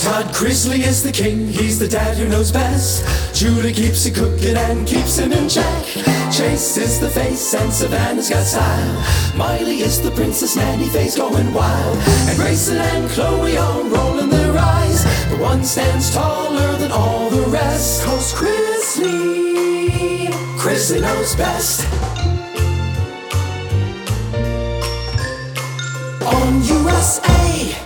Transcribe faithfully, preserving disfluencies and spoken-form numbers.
Todd Chrisley is the king, he's the dad who knows best. Julie keeps it cooking and keeps him in check. Chase is the face and Savannah's got style. Miley is the princess, nanny face going wild. And Grayson and Chloe are rolling their eyes, but one stands taller than all the rest. 'Cause Chrisley, Chrisley knows best. On U S A